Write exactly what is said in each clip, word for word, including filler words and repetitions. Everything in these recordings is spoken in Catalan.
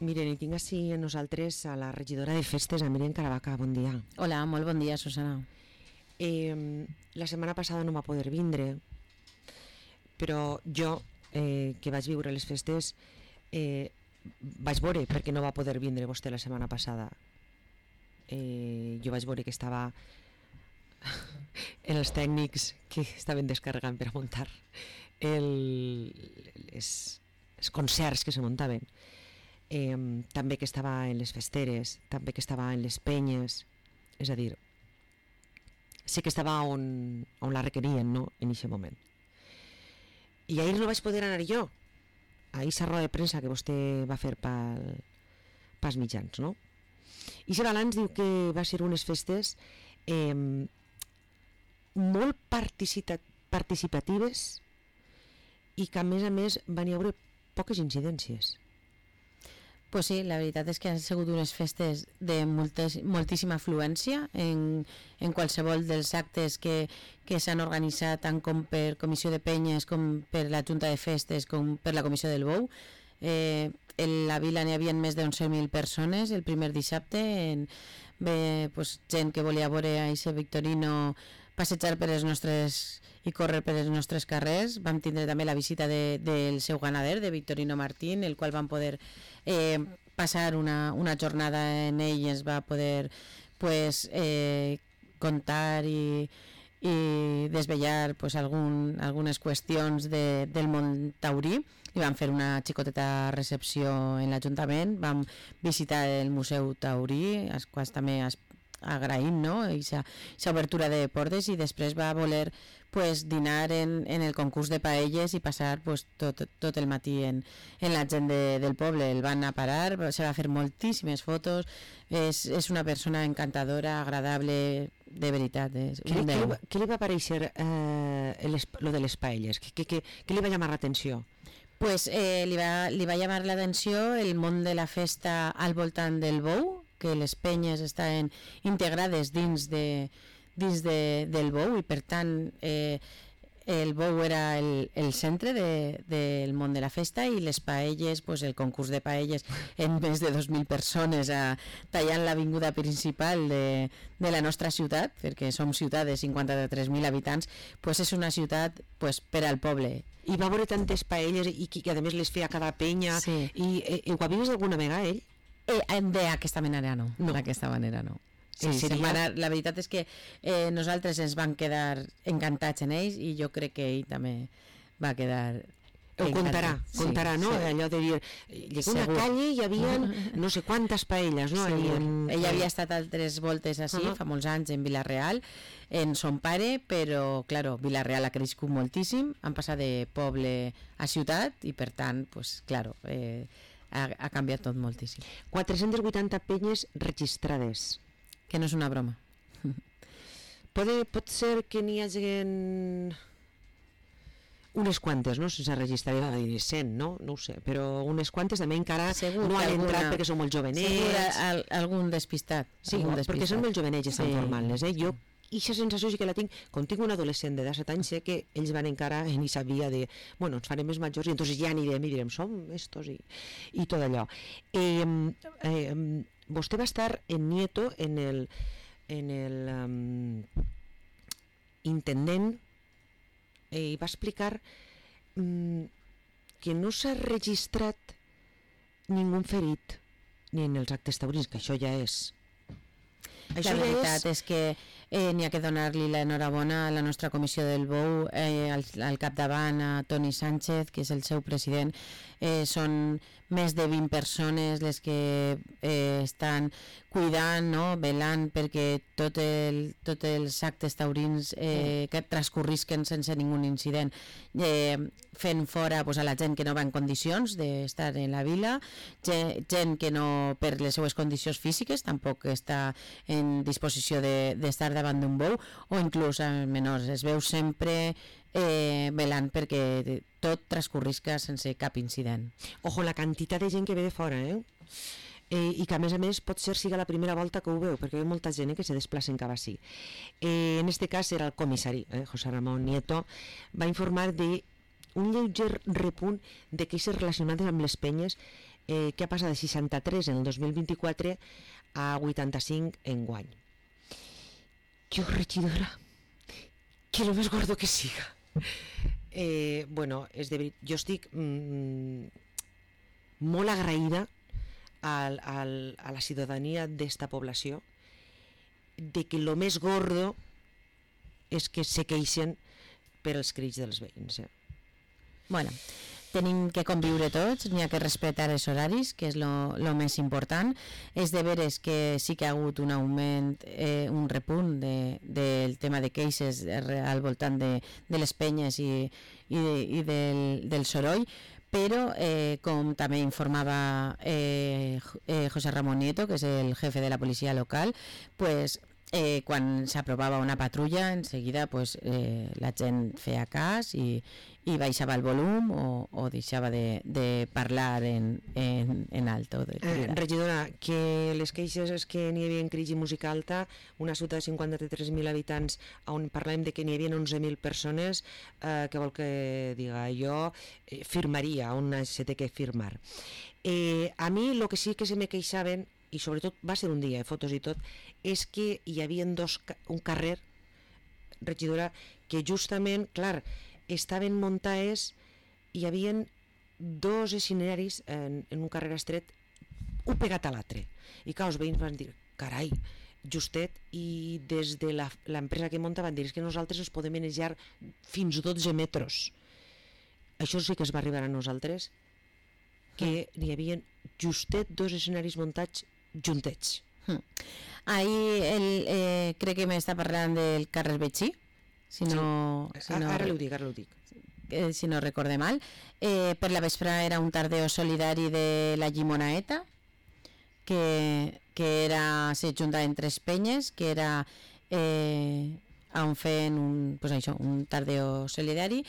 Miren, i tinc així a nosaltres a la regidora de festes, a Míriam Caravaca. Bon dia. Hola, molt bon dia, Susana. Eh, la setmana passada no va poder vindre, però jo, eh, que vaig viure les festes, eh, vaig veure perquè no va poder vindre vostè la setmana passada. Eh, jo vaig veure que estava els tècnics que estaven descarregant per a muntar el, les, els concerts que se muntaven. Eh, també que estava en les festeres, també que estava en les penyes, és a dir, sé que estava on, on la requerien, no?, en aquest moment. I ahir no vaig poder anar jo, a aquesta roda de premsa que vostè va fer pel, pels mitjans, no? I aquest balanç diu que va ser unes festes eh, molt participa participatives i que a més a més van hi haver poques incidències. Pues sí, la veritat és que han sigut unes festes de moltes, moltíssima afluència en, en qualsevol dels actes que, que s'han organitzat, tant com per Comissió de Penyes, com per la Junta de Festes, com per la Comissió del Bou. Eh, en la vila n'hi havia més d'onze mil persones el primer dissabte, en, bé, pues, gent que volia veure a Ixe Victorino passejar per les nostres i córrer per els nostres carrers. Vam tindre també la visita de, del seu ganader, de Victorino Martín, el qual vam poder eh, passar una, una jornada en ell i ens va poder pues, eh, contar i, i desvetllar pues, algun, algunes qüestions de, del món taurí. I vam fer una xicoteta recepció en l'Ajuntament, vam visitar el Museu Taurí, als quals també es agraïm, no?, aquesta obertura de portes, i després va voler pues, dinar en, en el concurs de paelles i passar pues, tot, tot el matí en, en la gent de, del poble. El van a parar, se va fer moltíssimes fotos, és, és una persona encantadora, agradable, de veritat. És què, què, li, què li va aparèixer eh, les, lo de les paelles? Què, què, què li va llamar l'atenció? Pues, eh, li, va, li va llamar l'atenció el món de la festa al voltant del bou, que les penyes estan integrades dins, de, dins de, del bou, i per tant eh, el bou era el, el centre de, del món de la festa, i les paelles, pues, el concurs de paelles en més de dos mil persones a, tallant l'avinguda principal de, de la nostra ciutat, perquè som ciutat de cinquanta-tres mil habitants, pues és una ciutat pues, per al poble. I va veure tantes paelles i que, que a més les feia cada penya, sí. I eh, ho ha vist alguna vegada ell? Eh, d'aquesta manera no, no. d'aquesta manera no. Sí, sí, seria... La veritat és que eh, nosaltres ens vam quedar encantats en ells, i jo crec que ell també va quedar... Ho contarà, sí, contarà, no? Sí. Allò de dir, llegó una calle i hi havia no sé quantes paelles, no? Sí. En... Ell havia estat altres voltes així, uh -huh. fa molts anys en Vila-real, en son pare, però, claro, Vila-real ha crescut moltíssim, han passat de poble a ciutat, i per tant, pues, claro, eh, ha, ha canviat tot moltíssim. quatre-centes vuitanta penyes registrades. Que no és una broma. Pot, pot ser que n'hi hagi unes quantes, no? Sense registrar, va dir cent, no? No ho sé, però unes quantes també encara segur no han alguna, entrat perquè són molt jovenets. Segur al, algun despistat. Sí, algun despistat. Perquè són molt jovenets i estan sí. formant-les, eh? Jo i aquesta sensació sí que la tinc, com tinc un adolescent de disset anys, sé que ells van encara en aquesta via de, bueno, ens farem més majors i entonces ja anirem i direm, som estos i, i tot allò. Eh, eh, vostè va estar en Nieto, en el, en el um, intendent, eh, i va explicar um, que no s'ha registrat ningú ferit ni en els actes taurins, que això ja és... Això la veritat és, és que eh, n'hi ha que donar-li l'enhorabona a la nostra comissió del Bou, eh, al, al capdavant a Toni Sánchez, que és el seu president. Eh, són més de vint persones les que eh, estan cuidant, no? Velant perquè tot el, tots els actes taurins eh, que transcorrisquen sense ningú incident, eh, fent fora pues, a la gent que no va en condicions d'estar en la vila, gent, gent que no, per les seues condicions físiques, tampoc està en disposició d'estar de, davant d'un bou, o inclús a menors. Es veu sempre eh, velant perquè tot transcorrisca sense cap incident. Ojo, la quantitat de gent que ve de fora, eh? Eh, i que a més a més pot ser siga la primera volta que ho veu, perquè hi ha molta gent eh, que se desplacen cap així. Eh, en este cas era el comissari, eh, José Ramón Nieto, va informar de un lleuger repunt de queixes relacionades amb les penyes eh, que ha passat de seixanta-tres en el dos mil vint-i-quatre a vuitanta-cinc en guany. Jo, regidora, que lo més gordo que siga. Eh, bueno, és de veritat, jo estic mm, molt agraïda al, al, a la ciutadania d'esta població de que lo més gordo és que se queixen per els crits dels veïns. Eh? Bueno, tenim que conviure tots, n'hi ha que respectar els horaris, que és el més important. És de veres que sí que ha hagut un augment, eh, un repunt de, del tema de queixes al voltant de, de les penyes i, i, i del, del soroll, però eh, com també informava eh, eh, José Ramón Nieto, que és el jefe de la policia local, pues Eh, quan s'aprovava una patrulla enseguida pues, eh, la gent feia cas i, i baixava el volum o, o deixava de, de parlar en, en, en alto. De eh, regidora, que les queixes és que n'hi havia crisi música alta, una ciutat de cinquanta-tres mil habitants on parlem de que n'hi havia onze mil persones, eh, que vol que diga jo, eh, firmaria on se té que firmar. Eh, a mi el que sí que se me queixaven, i sobretot va ser un dia, eh, fotos i tot, és que hi havia dos, un carrer, regidora, que justament, clar, estaven muntades, hi havia dos escenaris en, en un carrer estret, un pegat a l'altre. I clar, els veïns van dir, carai, justet, i des de l'empresa que munta van dir que nosaltres ens podem manejar fins a dotze metres. Això sí que es va arribar a nosaltres, que n'hi havia justet dos escenaris muntats juntets. Hmm. Ahir el, eh, crec que m'està parlant del carrer Betxí, si no, sí. si no, ara ho dic, ara ho dic. Eh, si no recorde mal. Eh, per la vespre era un tardeo solidari de la Llimonaeta, que, que era, se juntaven tres penyes, que era eh, on feien un, pues això, un tardeo solidari,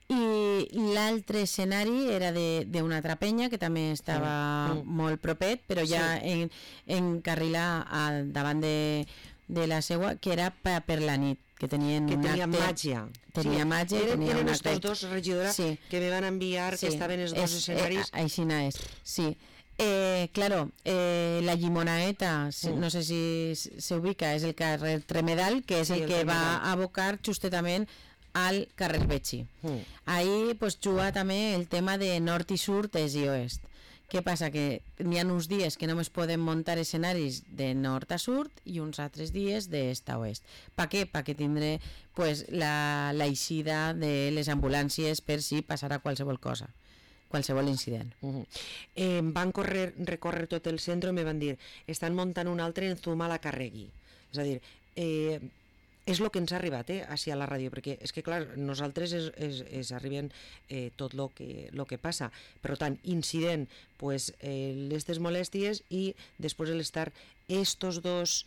i l'altre escenari era d'una altra penya que també estava mm. molt propet, però ja sí. en, en carrila al davant de, de la seua, que era per, per la nit, que tenien que un tenia acte, màgia tenia sí. màgia eren, tenia eren un estos acte... dos, regidora, sí. que me van enviar sí. que estaven els dos es, escenaris eh, aixina és, sí. Eh, claro, eh, la Llimonaeta, mm. no sé si se ubica, és el carrer Tremedal, que és sí, el, el que Tremedal. Va abocar justament al carrer Betxí. Mm. Ahí pues juga també el tema de nord i sud, est i oest. Què passa? Que n'hi ha uns dies que només poden muntar escenaris de nord a sud i uns altres dies d'est a oest. Per què? Perquè tindré pues, la, la eixida de les ambulàncies per si passarà qualsevol cosa, qualsevol incident. Uh -huh. eh, van correr, recórrer tot el centre i me van dir estan muntant un altre en Zumalacarregui. És a dir, eh, és el que ens ha arribat eh, així a la ràdio, perquè és que clar, nosaltres es, es, es arriben eh, tot el que, lo que passa, per tant, incident pues, eh, les molèsties i després l'estar estos dos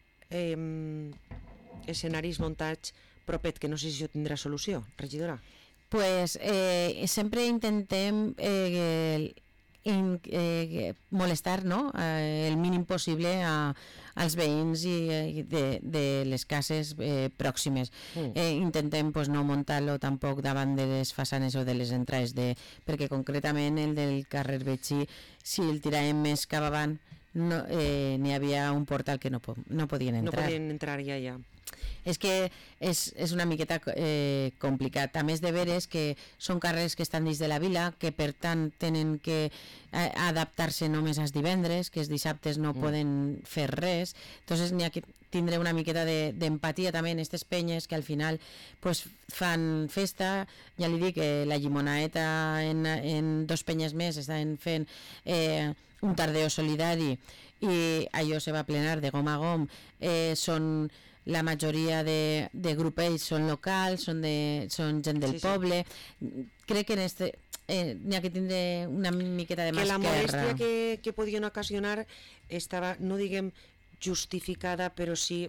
eh, escenaris muntats propet, que no sé si això tindrà solució, regidora. Pues eh, sempre intentem eh, in, eh, molestar, no? eh, el mínim possible a als veïns i, i de, de les cases eh, pròximes. Mm. Eh, intentem pues, no muntar-lo tampoc davant de les façanes o de les entrades, de, perquè concretament el del carrer Betxí, si el tiràvem més cap avant, no, eh, n'hi havia un portal que no, no podien entrar. No podien entrar, ja, ja. És que és, és una miqueta eh, complicat. A més de veres que són carrers que estan dins de la vila, que per tant tenen que eh, adaptar-se només als divendres, que els dissabtes no mm. poden fer res. Entonces n'hi ha que tindre una miqueta d'empatia de, també en aquestes penyes que al final pues, fan festa. Ja li dic que la Llimonaeta en, en dos penyes més estan fent eh, un tardeo solidari i allò se va plenar de gom a gom. Eh, són la majoria de, de grupells són locals, són, de, són gent del sí, poble. Sí. Crec que en este, eh, n'hi ha que tindre una miqueta de que masquerra. La molèstia que, que podien ocasionar estava, no diguem justificada, però sí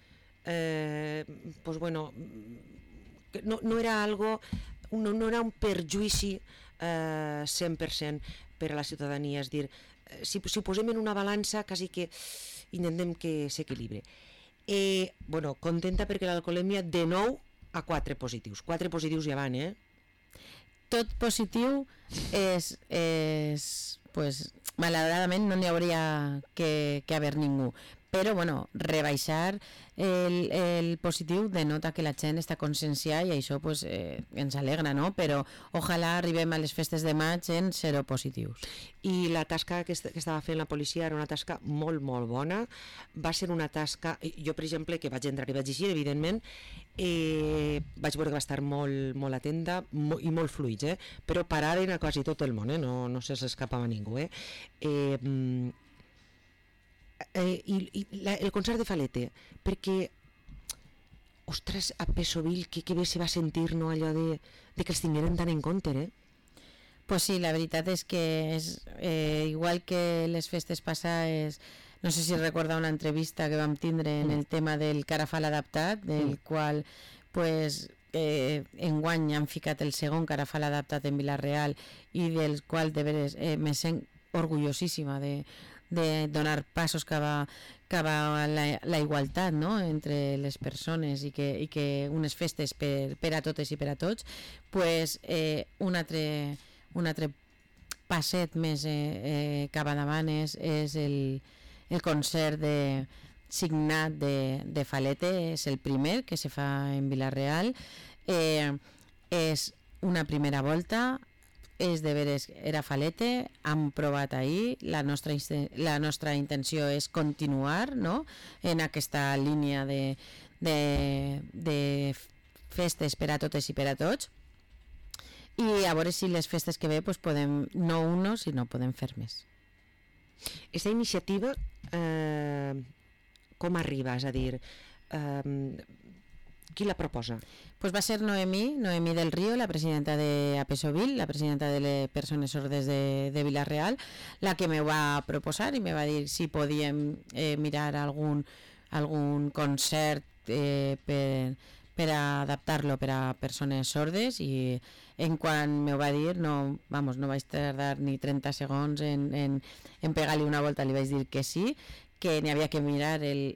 eh, pues bueno, no, no era algo, no, no era un perjuïci eh, cent per cent per a la ciutadania. És dir, si, si ho posem en una balança, quasi que intentem que s'equilibre. Eh, bueno, contenta perquè l'alcoholèmia de nou a quatre positius. Quatre positius ja van, eh? Tot positiu és, és pues, malauradament no n'hi hauria que, que haver ningú, però bueno, rebaixar el, el positiu denota que la gent està conscienciada i això pues, eh, ens alegra, no? Però ojalà arribem a les festes de maig en zero positius. I la tasca que, est que estava fent la policia era una tasca molt, molt bona. Va ser una tasca... Jo, per exemple, que vaig entrar i vaig llegir, evidentment, eh, vaig veure que va estar molt, molt atenta mo i molt fluïts, eh? Però pararen a quasi tot el món, eh? No, no se s'escapava ningú, eh? eh Eh, i, i la, el concert de Falete, perquè ostres, a Pessoville que, que bé se va sentir, no, allò de, de que els tingueren tan en compte, eh? Pues sí, la veritat és que és, eh, igual que les festes passades, no sé si recorda una entrevista que vam tindre en el tema del Carafal adaptat, del mm. qual pues, eh, enguany han ficat el segon Carafal adaptat en Vila-real i del qual de veres eh, me sent orgullosíssima de de donar passos cap a, cap a la, la igualtat, no? Entre les persones i que, i que unes festes per, per a totes i per a tots, pues, eh, un, altre, un altre passet més eh, eh, cap endavant és, és el, el concert de, signat de, de Falete, és el primer que se fa en Vila-real, eh, és una primera volta, és de veres, era Falete, hem provat ahir, la nostra, la nostra intenció és continuar, no?, en aquesta línia de, de, de festes per a totes i per a tots, i a veure si les festes que ve pues, podem, no uno, sinó podem fer més. Aquesta iniciativa eh, com arriba? És a dir, eh, qui la proposa? Pues va ser Noemí, Noemí del Río, la presidenta de Apesoville, la presidenta de les persones sordes de, de Vila-real, la que me va proposar i me va dir si podíem eh, mirar algun, algun concert eh, per, per adaptar-lo per a persones sordes, i en quan me va dir, no, vamos, no vaig tardar ni trenta segons en, en, en pegar-li una volta, li vaig dir que sí, que n'hi havia que mirar el...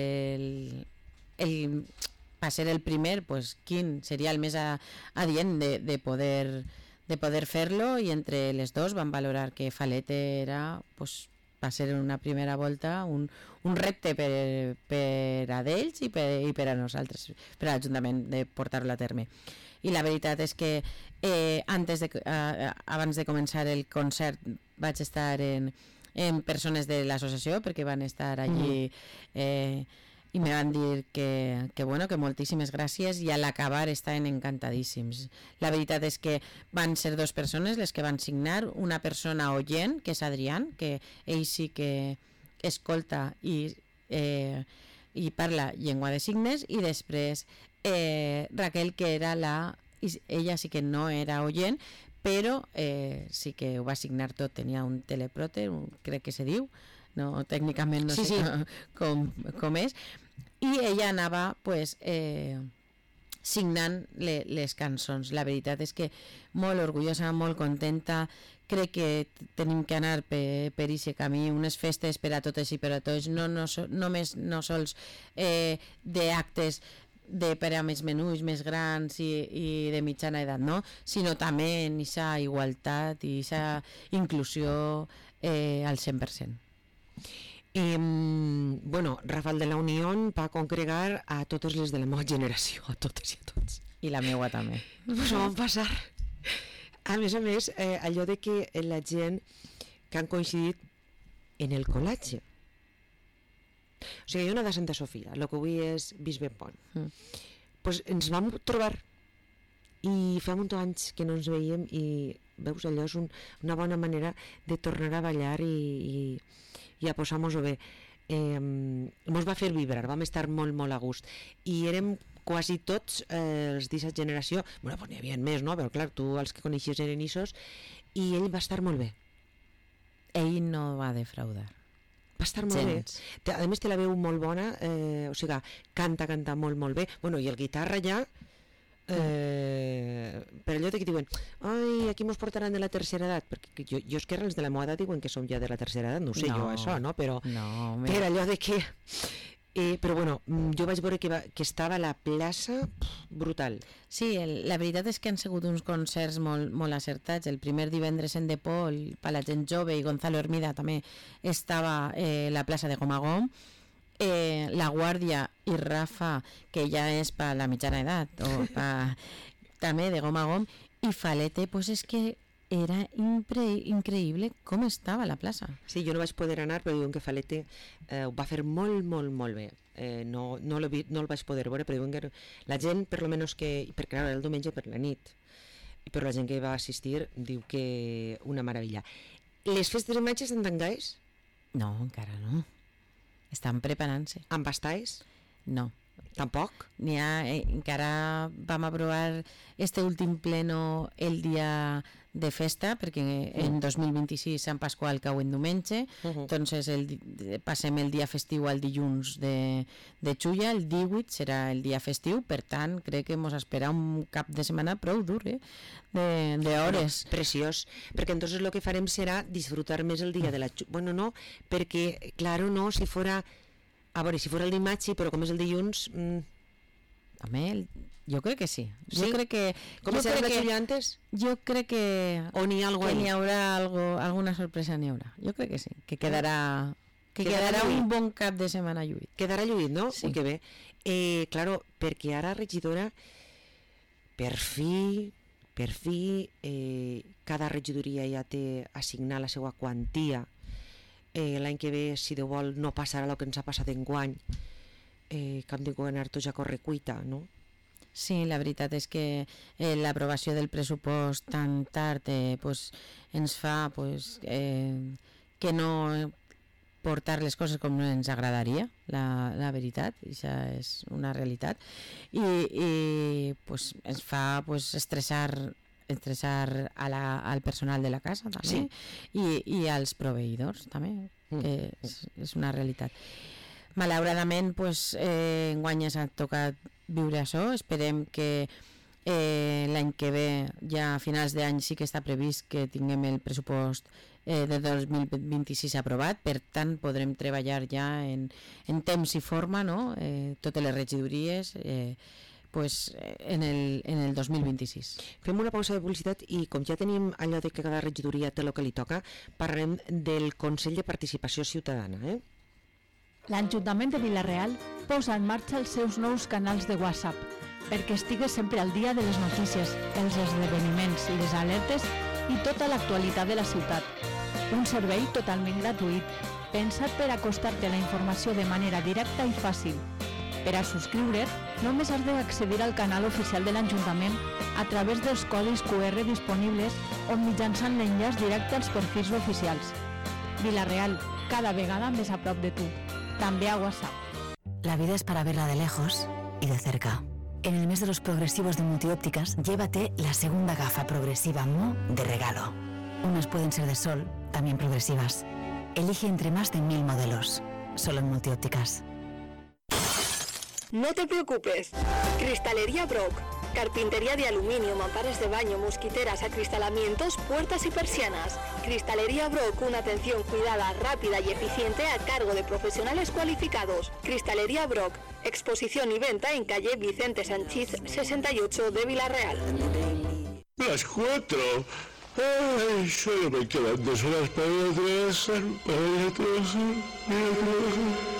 el, el a ser el primer, pues quin seria el més adient de, de poder de poder fer-lo, i entre les dos van valorar que Falete era, pues, va ser una primera volta un, un repte per, per a d'ells i per, i per a nosaltres, per a l'Ajuntament, de portar-lo a terme. I la veritat és que eh, antes de, eh, abans de començar el concert vaig estar en, en persones de l'associació, perquè van estar allí eh, i me van dir que, que, bueno, que moltíssimes gràcies, i a l'acabar estaven encantadíssims. La veritat és que van ser dues persones les que van signar, una persona oient, que és Adrián, que ell sí que escolta i, eh, i parla llengua de signes, i després eh, Raquel, que era la... ella sí que no era oient, però eh, sí que ho va signar tot, tenia un teleprompter, un, crec que se diu, no, tècnicament no sí, sé sí. Com, com és, i ella anava pues, eh, signant le, les cançons. La veritat és que molt orgullosa, molt contenta, crec que tenim que anar per, per aquest camí, unes festes per a totes i per a tots, no, no, so, només no sols eh, d'actes de per a més menuts, més grans i, i de mitjana edat, no? Sinó també en aquesta igualtat i aquesta inclusió eh, al cent per cent. Eh, bueno, Rafal de la Unión va congregar a totes les de la meva generació, a totes i a tots. I la meua també. Pues ho van passar. A més a més, eh, allò de que la gent que han coincidit en el col·legi. O sigui, jo no de Santa Sofia, el que avui és Bisbe Pont. Mm. Pues ens vam trobar i fa molts anys que no ens veiem, i veus, allò és un, una bona manera de tornar a ballar i, i i a posar-nos-ho bé. Eh, mos va fer vibrar, vam estar molt, molt a gust. I érem quasi tots eh, els d'aquesta generació, bueno, pues n'hi havia més, no? Però clar, tu els que coneixies eren issos, i ell va estar molt bé. Ell no va defraudar. Va estar molt Gens. bé. A més, té la veu molt bona, eh, o sigui, canta, canta molt, molt bé. Bueno, i el guitarra ja... Eh, per allò de que diuen ai, aquí mos portaran de la tercera edat, perquè jo, jo és que els de la meva edat diuen que som ja de la tercera edat, no ho sé no, jo això, no? Però no, per allò de que Eh, però bueno, jo vaig veure que, va, que estava la plaça pff, brutal. Sí, el, la veritat és que han sigut uns concerts molt, molt acertats. El primer divendres en Depol, per la gent jove, i Gonzalo Hermida també estava eh, la plaça de Gom a Gom. Eh, la Guàrdia i Rafa, que ja és per la mitjana edat, o pa, també de Gom a Gom, i Falete, pues és que era impre increïble com estava la plaça. Sí, jo no vaig poder anar, però diuen que Falete eh, ho va fer molt, molt, molt bé. Eh, no, no, vi, no el vaig poder veure, però diuen que la gent, per lo menos que, perquè clar, el diumenge per la nit, però la gent que va assistir diu que una meravella. Les festes de maig estan tancades? No, encara no. Estan preparant-se. Amb bastalls? No. Tampoc? N'hi ha, eh, encara vam aprovar este últim pleno el dia de festa, perquè en dos mil vint-i-sis Sant Pasqual cau en diumenge, uh -huh. Entonces el, passem el dia festiu al dilluns de, de Xulla, el divuit serà el dia festiu, per tant crec que mos espera un cap de setmana prou dur, eh? de, de hores. Bueno, preciós, perquè entonces lo que farem serà disfrutar més el dia de la Xulla. Bueno, no, perquè, claro, no, si fora... A veure, si fos el dimarts, sí, però com és el dilluns... Mmm... Home, el... jo crec que sí. sí? Jo crec que... Com serà la Xulla antes? Jo crec que... O n'hi ha algo que ahí? n'hi haurà algo, alguna sorpresa n'hi haurà. Jo crec que sí, que quedarà... Que quedarà, quedarà un bon cap de setmana lluït. Quedarà lluït, no? Sí. Ui, que bé. Eh, claro, perquè ara regidora, per fi, per fi, eh, cada regidoria ja té assignar la seva quantia. Eh, l'any que ve, si Déu vol, no passarà el que ens ha passat enguany, eh, que hem de governar tots a correcuita, no? Sí, la veritat és que eh, l'aprovació del pressupost tan tard eh, pues, ens fa pues, eh, que no portar les coses com ens agradaria, la, la veritat, això és una realitat, i, i pues, ens fa pues, estressar estressar a la, al personal de la casa també, sí. i, i als proveïdors també, mm. que és, és una realitat. Malauradament pues, eh, enguany ja s'ha tocat viure això, esperem que eh, l'any que ve, ja a finals d'any sí que està previst que tinguem el pressupost eh, de dos mil vint-i-sis aprovat, per tant podrem treballar ja en, en temps i forma, no? eh, totes les regidories eh, pues, en, el, en el dos mil vint-i-sis. Fem una pausa de publicitat i com ja tenim allò de que cada regidoria té el que li toca, parlarem del Consell de Participació Ciutadana. Eh? L'Ajuntament de Vila-real posa en marxa els seus nous canals de WhatsApp perquè estigues sempre al dia de les notícies, els esdeveniments i les alertes i tota l'actualitat de la ciutat. Un servei totalment gratuït, pensat per acostar-te a la informació de manera directa i fàcil. Per a subscriure't, només has d'accedir al canal oficial de l'Ajuntament a través dels codis Q R disponibles o mitjançant l'enllaç directe als perfils oficials. Vila-real, cada vegada més a prop de tu. També a WhatsApp. La vida es para verla de lejos y de cerca. En el mes de los progresivos de Multiópticas, llévate la segunda gafa progresiva M O de regalo. Unas pueden ser de sol, también progresivas. Elige entre más de mil modelos. Solo en Multiópticas. No te preocupes. Cristalería Brock. Carpintería de aluminio, mamparas de baño, mosquiteras, acristalamientos, puertas y persianas. Cristalería Brock, una atención cuidada, rápida y eficiente a cargo de profesionales cualificados. Cristalería Brock. Exposición y venta en calle Vicente Sanchís sesenta y ocho de Vila-real. Las cuatro. Ay, solo me quedan dos horas para ir a trabajar, para ir a trabajar, para ir a trabajar.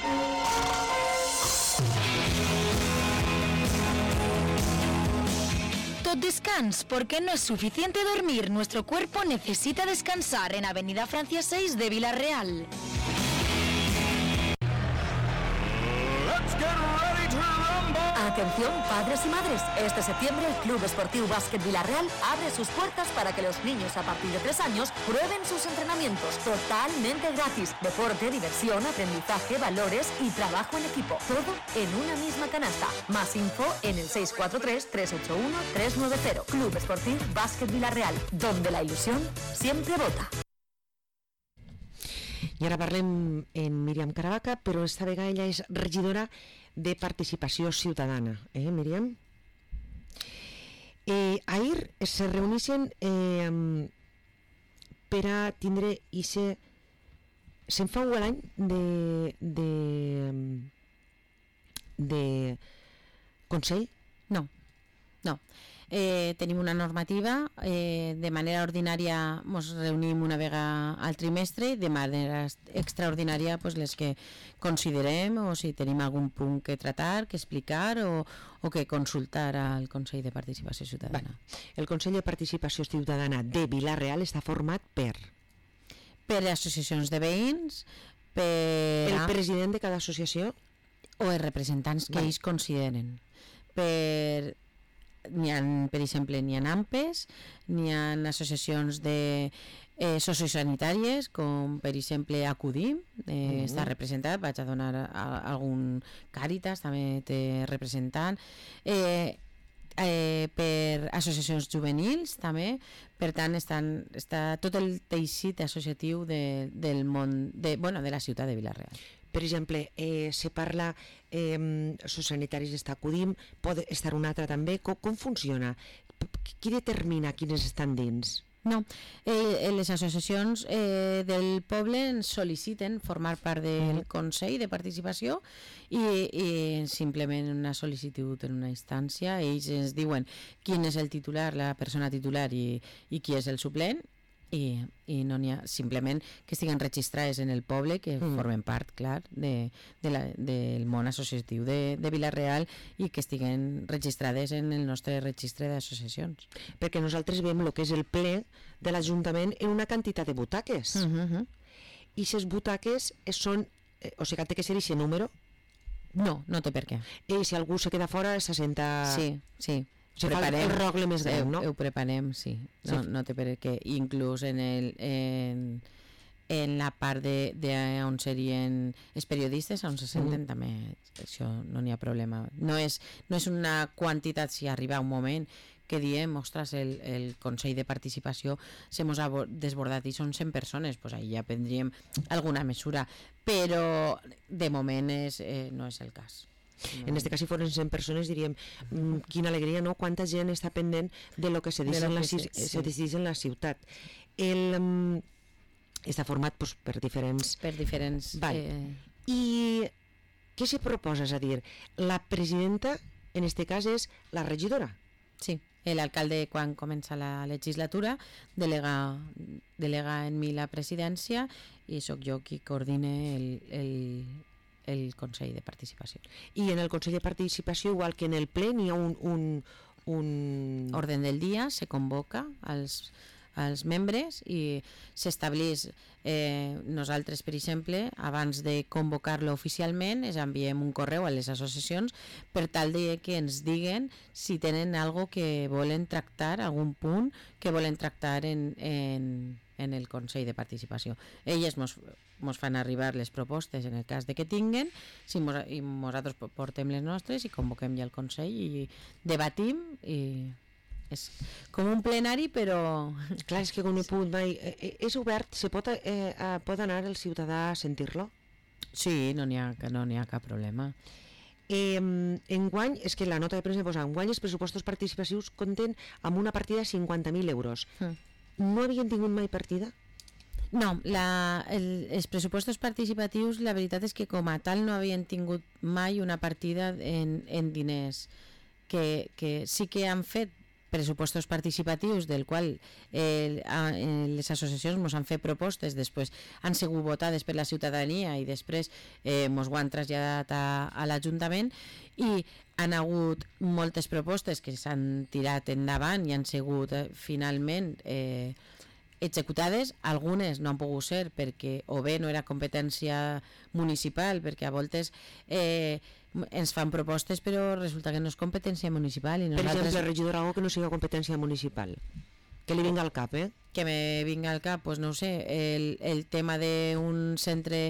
Tot descans, porque no es suficiente dormir. Nuestro cuerpo necesita descansar en Avenida Francia seis de Vila-real. Atención, padres y madres. Este septiembre el Club Esportiu Básquet Vila-real abre sus puertas para que los niños a partir de tres años prueben sus entrenamientos totalmente gratis. Deporte, diversión, aprendizaje, valores y trabajo en equipo. Todo en una misma canasta. Más info en el seis cuatro tres, tres ocho uno, tres nueve cero. Club Esportiu Básquet Vila-real, donde la ilusión siempre vota. I ara parlem en Míriam Caravaca, però esta vegada ella és regidora de Participació Ciutadana. Eh, Míriam? Eh, ahir se reuneixen eh, per a tindre ixe... Se'n fa un any de, de de Consell? No, no. Eh, tenim una normativa, eh, de manera ordinària ens reunim una vegada al trimestre i de manera extraordinària pues, les que considerem o si tenim algun punt que tratar, que explicar o, o que consultar al Consell de Participació Ciutadana. Va. El Consell de Participació Ciutadana de Vila-real està format per... Per associacions de veïns, per... El president de cada associació? O els representants que ells consideren. Per... N'hi ha, per exemple, n'hi ha A M P E S, n'hi ha associacions de eh, sociosanitàries, com per exemple Acudim, eh, mm-hmm. està representat, vaig a donar a, a algun Càritas, també té representant, eh, eh, per associacions juvenils també, per tant estan, està tot el teixit associatiu de, del món, de, bueno, de la ciutat de Vila-real. Per exemple, eh, se parla eh, sociosanitaris està Acudim, pot estar un altre també. Com, com funciona? Qui determina quines estan dins? No, eh, les associacions eh, del poble ens sol·liciten formar part del Consell de Participació i, i simplement una sol·licitud en una instància, ells ens diuen quin és el titular, la persona titular i, i qui és el suplent, i, i no n'hi ha, simplement que estiguen registrades en el poble, que mm. formen part, clar, de, de la, del món associatiu de, de Vila-real i que estiguen registrades en el nostre registre d'associacions. Perquè nosaltres veiem el que és el ple de l'Ajuntament en una quantitat de butaques. Mm-hmm. I aquestes butaques són, eh, o sigui, té que ser aquest número? No, no té per què. I si algú se queda fora, se senta... Sí, sí. Se preparem, fa el rogle més gran, no? Ho preparem, sí. No, sí. No té per què. Inclús en, el, en, en la part de, de on serien els periodistes, on se senten, mm. també això no n'hi ha problema. No és, no és una quantitat, si arriba un moment que diem, ostres, el, el Consell de Participació se mos ha desbordat i són cent persones, pues ahí ja prendríem alguna mesura, però de moment és, eh, no és el cas. No. En aquest cas, si foren cent persones, diríem mmm, quina alegria, no? Quanta gent està pendent de lo que se decideix en, la, sí. se en la ciutat. El, um, està format pues, per diferents... Per diferents... Vale. Eh... I què se proposa? És a dir, la presidenta, en aquest cas, és la regidora. Sí, l'alcalde, quan comença la legislatura, delega, delega en mi la presidència i sóc jo qui coordina el... el el Consell de Participació. I en el Consell de Participació, igual que en el ple, n'hi ha un, un, un... Orden del dia, se convoca als, als membres i s'estableix, eh, nosaltres, per exemple, abans de convocar-lo oficialment, es enviem un correu a les associacions per tal de que ens diguen si tenen algo que volen tractar, algun punt que volen tractar en... en en el Consell de Participació. Elles mos, mos fan arribar les propostes en el cas de que tinguen, si mos, i nosaltres portem les nostres i convoquem ja el Consell i debatim i és com un plenari, però... Clar, és que com no he pogut mai... És obert, se pot, eh, pot anar el ciutadà a sentir-lo? Sí, no n'hi ha, no n'hi ha cap problema. Eh, enguany, és que la nota de premsa posa, enguany els pressupostos participatius compten amb una partida de cinquanta mil euros. Mm. No havien tingut mai partida? No, la, el, els pressupostos participatius la veritat és que com a tal no havien tingut mai una partida en, en diners, que, que sí que han fet pressupostos participatius del qual eh, a, eh, les associacions ens han fet propostes, després han sigut votades per la ciutadania i després eh, ens ho han traslladat a, a l'Ajuntament i han hagut moltes propostes que s'han tirat endavant i han sigut eh, finalment eh, executades, algunes no han pogut ser perquè o bé no era competència municipal, perquè a voltes eh, ens fan propostes però resulta que no és competència municipal i nosaltres... Per exemple, regidor, algo que no siga competència municipal que li vinga al cap, eh? Que me vinga al cap, pues no ho sé, el, el tema d'un centre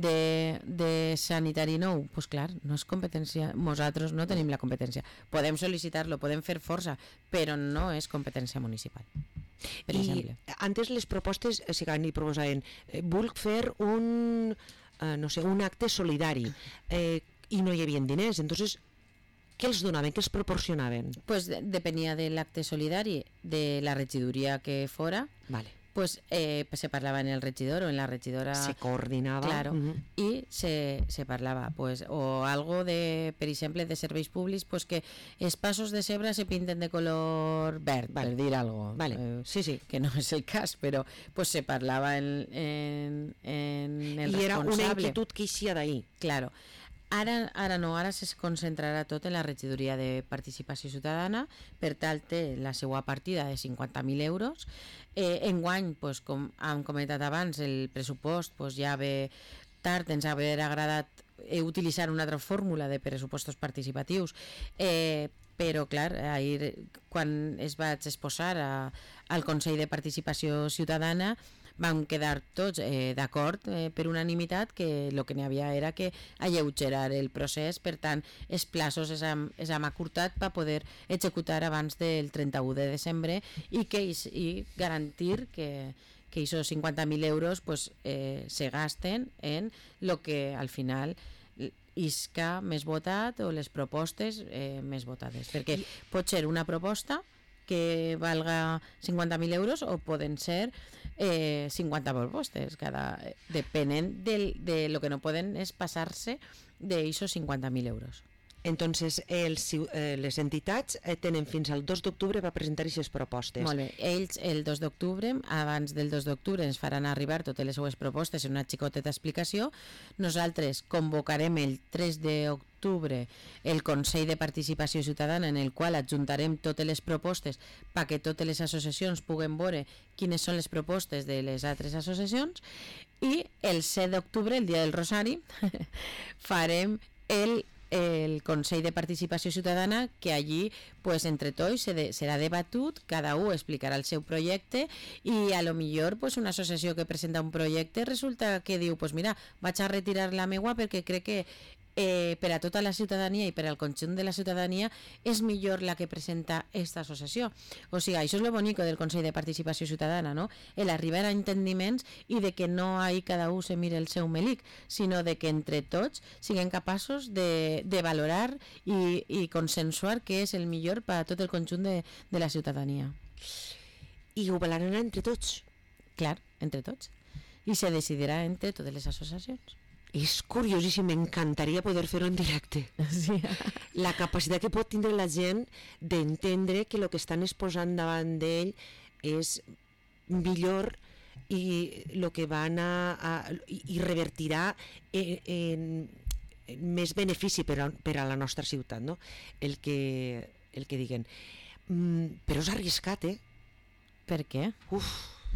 de, de sanitari nou, pues clar, no és competència, nosaltres no tenim la competència, podem sol·licitar-lo, podem fer força, però no és competència municipal. Per I exemple. Antes les propostes, o sigui, ni proposaven, eh, vull fer un, eh, no sé, un acte solidari, eh, i no hi havia diners, entonces què els donaven, què els proporcionaven? Pues de, depenia de l'acte solidari de la regidoria que fora, vale. pues eh, se parlava en el regidor o en la regidora. Se coordinava. Claro, uh-huh. i se, se parlava, pues, o algo de, per exemple, de serveis públics, pues que els passos de zebra se pinten de color verd, vale. Per dir algo. Vale. Eh, sí, sí. Que no és el cas, però pues se parlava en, en, en el I responsable. I era una inquietud que eixia d'ahí. Claro. Ara, ara no, ara se concentrarà tot en la regidoria de participació ciutadana, per tal té la seva partida de cinquanta mil euros. Eh, enguany, pues, com hem comentat abans, el pressupost pues, ja ve tard, ens ha agradat eh, utilitzar una altra fórmula de pressupostos participatius, eh, però clar, ahir quan es vaig exposar a, al Consell de Participació Ciutadana vam quedar tots eh, d'acord eh, per unanimitat que el que n'hi havia era que alleugerar el procés, per tant els plaços es hem, es hem acurtat per poder executar abans del trenta-u de desembre i, que, i garantir que que esos cinquanta mil euros pues, eh, se gasten en lo que al final isca més votat o les propostes eh, més votades, perquè pot ser una proposta que valga cinquanta mil euros o poden ser eh, cinquanta propostes, cada, depenent del, de lo que no poden és passar-se d'esos cinquanta mil euros. Entonces, els, eh, les entitats eh, tenen fins al dos d'octubre per presentar aquestes propostes. Molt bé. Ells el dos d'octubre, abans del dos d'octubre, ens faran arribar totes les seues propostes en una xicoteta explicació. Nosaltres convocarem el tres d'octubre el Consell de Participació Ciutadana, en el qual adjuntarem totes les propostes perquè totes les associacions puguen veure quines són les propostes de les altres associacions, i el set d'octubre, el dia del Rosari, farem el el Consell de Participació Ciutadana, que allí pues, entre tots se de, serà debatut, cada un explicarà el seu projecte i a lo millor pues, una associació que presenta un projecte resulta que diu pues mira, vaig a retirar la meua perquè crec que eh, per a tota la ciutadania i per al conjunt de la ciutadania és millor la que presenta esta associació. O sigui, això és lo bonico del Consell de Participació Ciutadana, no? El arribar a entendiments i de que no ahí cada un se mire el seu melic, sinó de que entre tots siguem capaços de, de valorar i, i consensuar què és el millor per a tot el conjunt de, de la ciutadania. I ho valoraran entre tots? Clar, entre tots. I se decidirà entre totes les associacions. És curiosíssim, m'encantaria poder fer-ho en directe. Sí. La capacitat que pot tindre la gent d'entendre que el que estan exposant davant d'ell és millor i el que van a, a i revertirà en, en, en més benefici per a, per a la nostra ciutat, no? El que, el que diguen. Mm, però és arriscat, eh? Per què? Uf.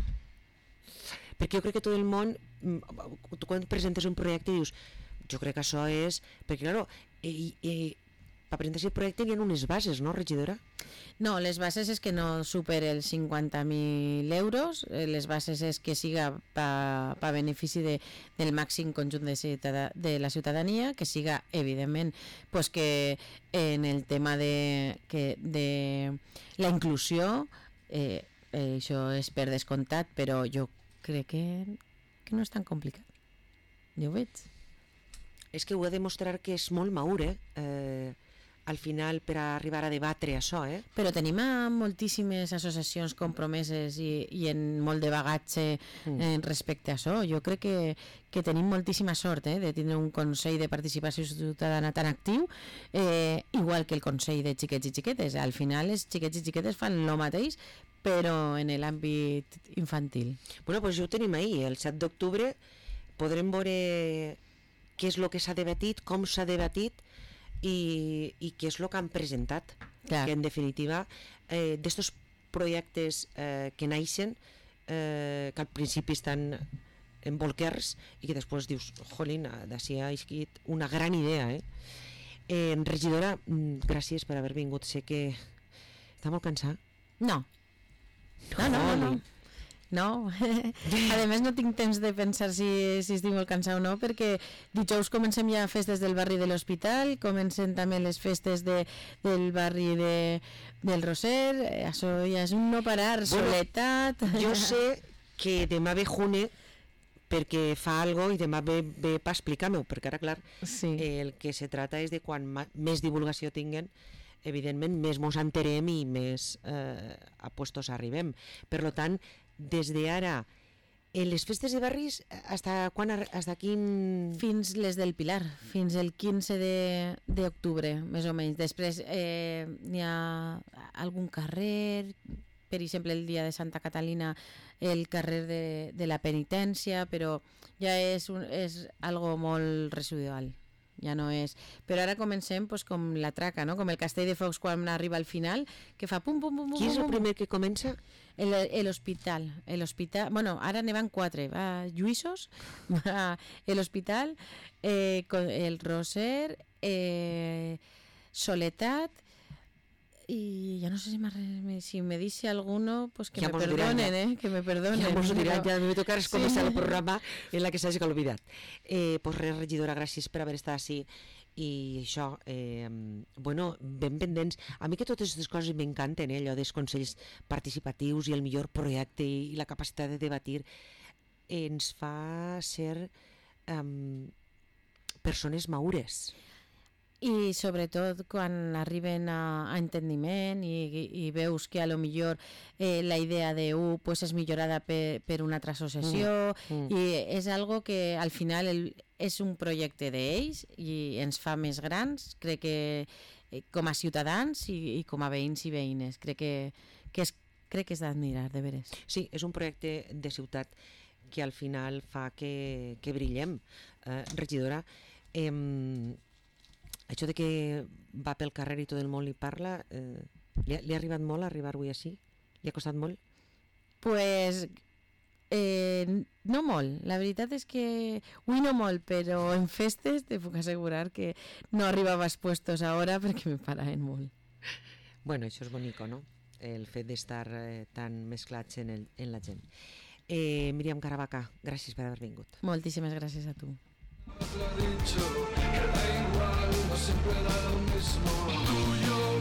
Perquè jo crec que tot el món, tu quan presentes un projecte dius, jo crec que això és... Perquè, clar, i, i, per presentar aquest projecte hi ha unes bases, no, regidora? No, les bases és que no supere els cinquanta mil euros, les bases és que siga per pa benefici de, del màxim conjunt de, ciutadà, de la ciutadania, que siga, evidentment, pues que en el tema de, que, de la inclusió, eh, eh, això és per descomptat, però jo crec que, que no és tan complicat. Jo ho veig. És que ho he de demostrar que és molt maur, eh? eh al final, per a arribar a debatre això, eh? Però tenim moltíssimes associacions compromeses i, i en molt de bagatge mm. respecte a això. Jo crec que, que tenim moltíssima sort eh, de tindre un Consell de Participació Ciutadana tan actiu, eh, igual que el Consell de Xiquets i Xiquetes. Al final, els xiquets i xiquetes fan el mateix, però en l'àmbit infantil. Bueno, doncs ja ho tenim ahir, el set d'octubre podrem veure què és el que s'ha debatit, com s'ha debatit i, i què és el que han presentat. Clar. Que en definitiva eh, d'estos projectes eh, que naixen eh, que al principi estan en bolquers i que després dius, jolín, d'ací ha isquit una gran idea, eh? eh regidora, gràcies per haver vingut, sé que està molt cansat. No. No, no, no, no. No, a més no tinc temps de pensar si, si estic molt cansat o no, perquè dijous comencem ja festes del barri de l'Hospital, comencem també les festes de, del barri de, del Roser, això ja és un no parar, bueno, soledat... Jo sé que demà ve June perquè fa algo i demà ve, ve per explicar-m'ho, perquè ara, clar, sí. eh, el que se trata és de quan ma, més divulgació tinguen, evidentment més mos enterem i més eh, a puestos arribem. Per tant, des d'ara, en les festes de barris, hasta quan, hasta quin... Fins les del Pilar, fins el quinze d'octubre, més o menys. Després eh, n'hi ha algun carrer, per exemple, el dia de Santa Catalina, el carrer de, de la Penitència, però ja és, un, és algo molt residual. Ja no és... Però ara comencem pues, com la traca, no? Com el Castell de Focs quan arriba al final, que fa pum, pum, pum, pum. Qui és el pum, primer que comença? L'hospital. L'hospital, bueno, ara ne van quatre. Va Lluïsos, va l'hospital, eh, el Roser, eh, Soletat, y ya no sé si me, si me dice alguno, pues que ja me perdonen, dirán, eh, que me perdonen. Ja mos diran, ja me tocar és començar sí. el programa en la que s'hagi oblidat. Eh, pues res, regidora, gràcies per haver estat així. I això, eh, bueno, ben pendents. A mi que totes aquestes coses m'encanten, eh, allò dels consells participatius i el millor projecte i la capacitat de debatir, ens fa ser um, persones maures. I sobretot quan arriben a, a entendiment i, i, i veus que a lo millor eh, la idea de U pues, és millorada per, per una altra associació mm, mm. i és algo que al final el, és un projecte d'ells i ens fa més grans, crec que eh, com a ciutadans i, i com a veïns i veïnes, crec que, que és, crec que és d'admirar, de veres. Sí, és un projecte de ciutat que al final fa que, que brillem. Eh, regidora, eh, això de que va pel carrer i tot el món li parla, eh, li, ha, li ha arribat molt arribar avui així? Li ha costat molt? Pues eh, no molt, la veritat és que avui no molt, però en festes te puc assegurar que no arribaves puestos a hora perquè me paraven molt. Bueno, això és bonico, no? El fet d'estar eh, tan mesclats en, el, en la gent. Eh, Míriam Caravaca, gràcies per haver vingut. Moltíssimes gràcies a tu. Lo ha dicho, que da igual, no siempre da lo mismo. Tú y yo